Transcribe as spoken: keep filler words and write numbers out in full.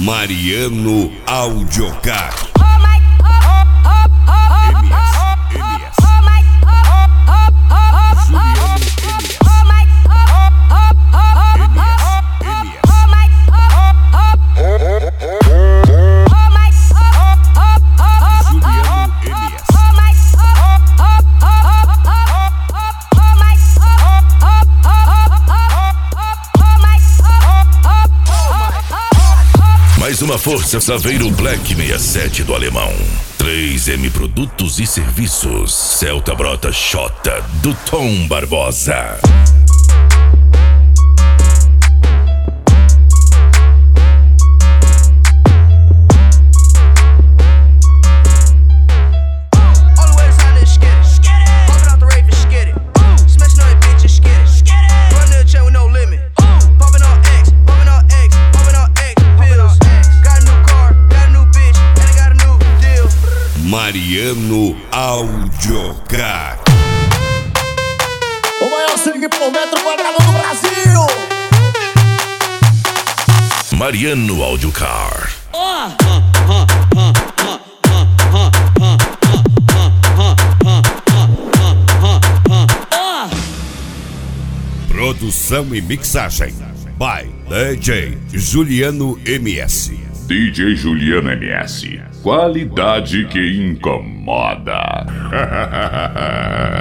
Mariano Audiocar. Mais uma força Saveiro Black sessenta e sete do alemão. três M Produtos e Serviços. Celta Brota Xota do Tom Barbosa. Mariano Audiocar. O maior swing por metro quadrado do Brasil. Mariano Audiocar. Produção e mixagem by D J Juliano M S. D J Juliano M S. Qualidade que incomoda.